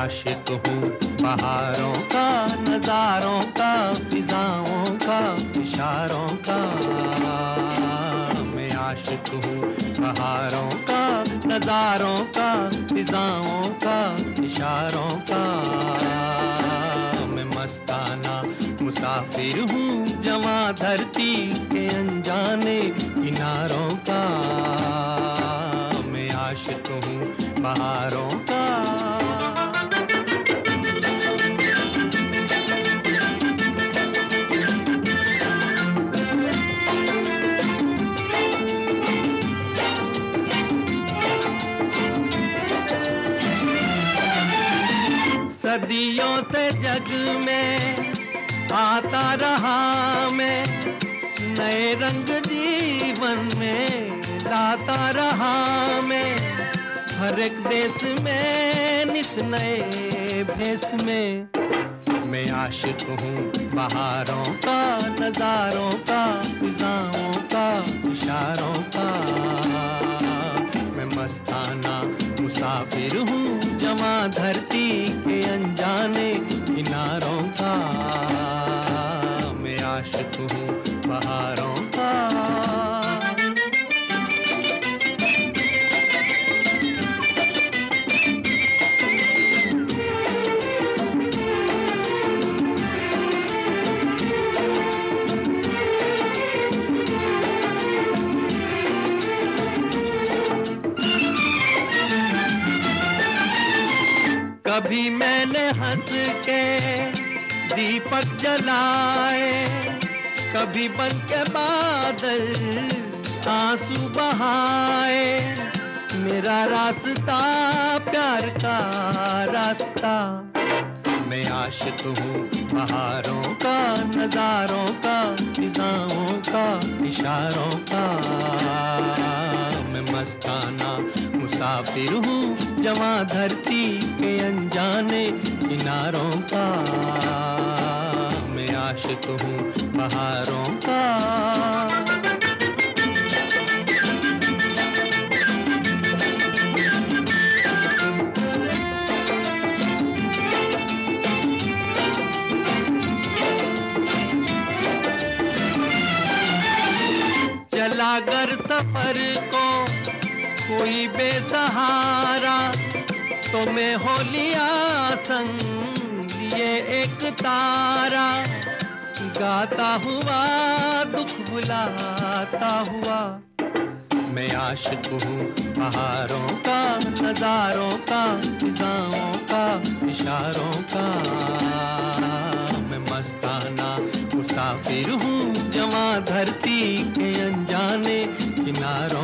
आशिक हूँ बहारों का, नजारों का, फिजाओं का, इशारों का। मैं आशिक हूँ बहारों का, नजारों का, फिजाओं का, इशारों का। मैं मस्ताना मुसाफिर हूँ जवां धरती के अनजाने किनारों का। मैं आशिक हूँ बहारों का। सदियों से जग में आता रहा मैं, नए रंग जीवन में लाता रहा मैं। हर एक देश में नित नए भेष में। मैं आशिक हूँ बहारों का, नजारों का, फिजाओं का, इशारों का। मैं मस्ताना मुसाफिर हूँ जवां धरती के अनजाने किनारों का। मैं आशिक हूँ बहारों का। कभी मैंने हंस के दीपक जलाए, कभी बन के बादल आंसू बहाए। मेरा रास्ता प्यार का रास्ता। मैं आशिक हूँ बहारों का, नजारों का, फिजाओं का, इशारों का। मैं मस्ताना मुसाफिर हूँ जवां धरती के अनजाने किनारों का। मैं आशिक हूँ बहारों का। चला कर सफर को कोई बेसहारा, तो मैं हो लिया संग लिए एक तारा। गाता हुआ दुख बुलाता हुआ। मैं आशिक हूँ बहारों का, नजारों का, फिजाओं का, इशारों का। मैं मस्ताना मुसाफिर हूँ जवां धरती के अनजाने किनारों